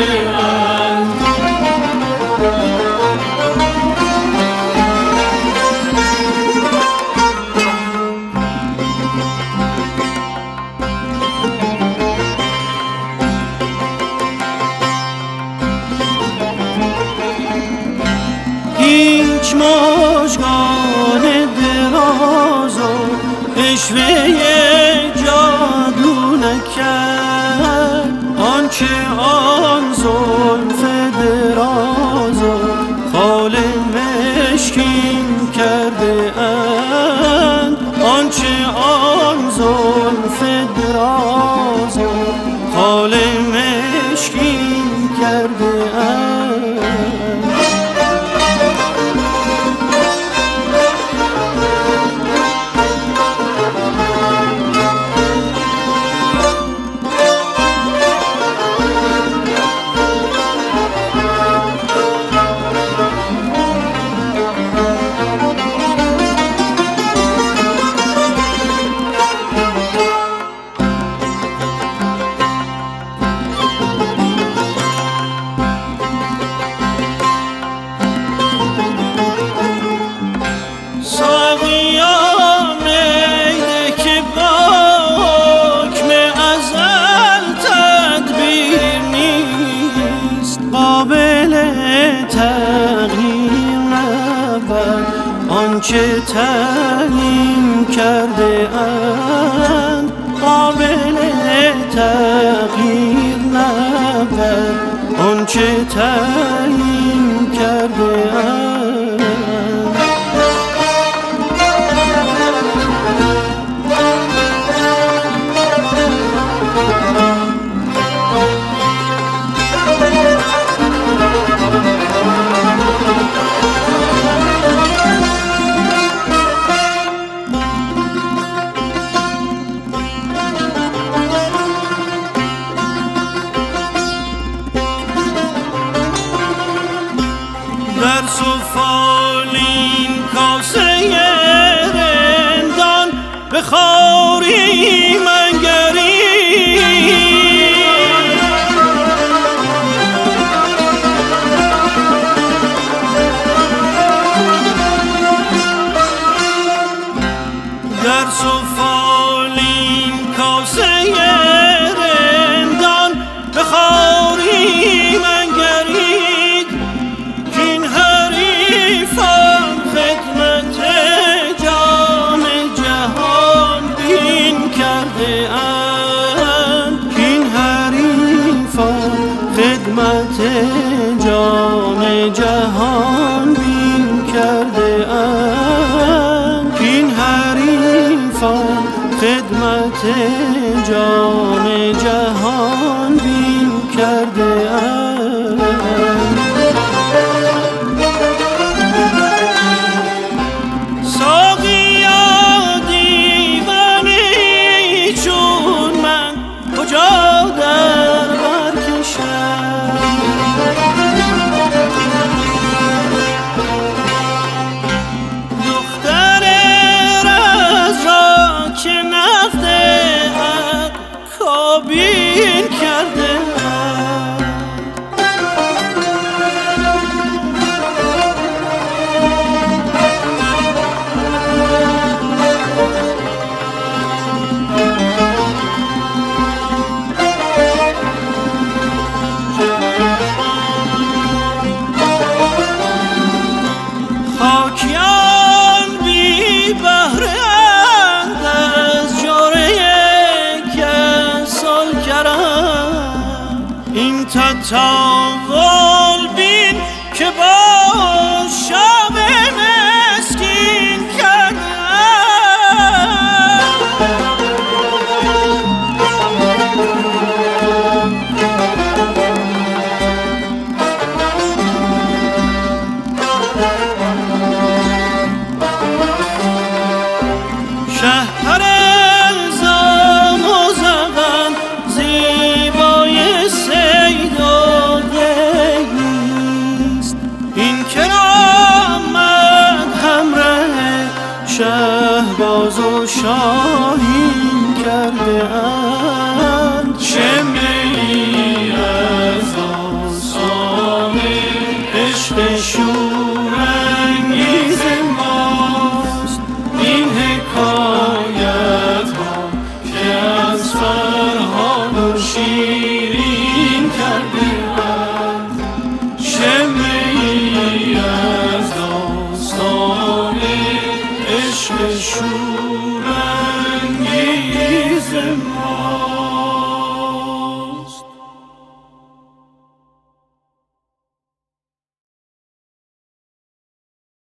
اند. هیچ مژگان دراز و عشوه جادو نکرد، آنچه آن زلف دراز و خال مشکین کرده اند، آنچه آن زلف دراز و خال مشکین کرده اند. آنچه تعیین کرده اند قابل تغییر نبود، آنچه تعیین کرده اند. در سفالین کاسه رندان به خواری منگری، در سفالین کاسه رندان به خواری منگرید، کین حریفان خدمت جام جهان بین کرده اند، کین حریفان خدمت جام جهان بین کرده اند، کین حریفان خدمت جام جهان بین کرده اند. ساقیا دیوانه‌ای چون من کجا در بر کشم، دختر رز را که نقد حق کابین کرده اند. خاکیان بی بهره‌اند از جوره کسال کرم، این تطاول بین که با شب مسکین کردم. شهر الزام و زغن زیبای صید و دیست، این کرامت همراه شهباز و شاهین کرده اند. شمعی از شور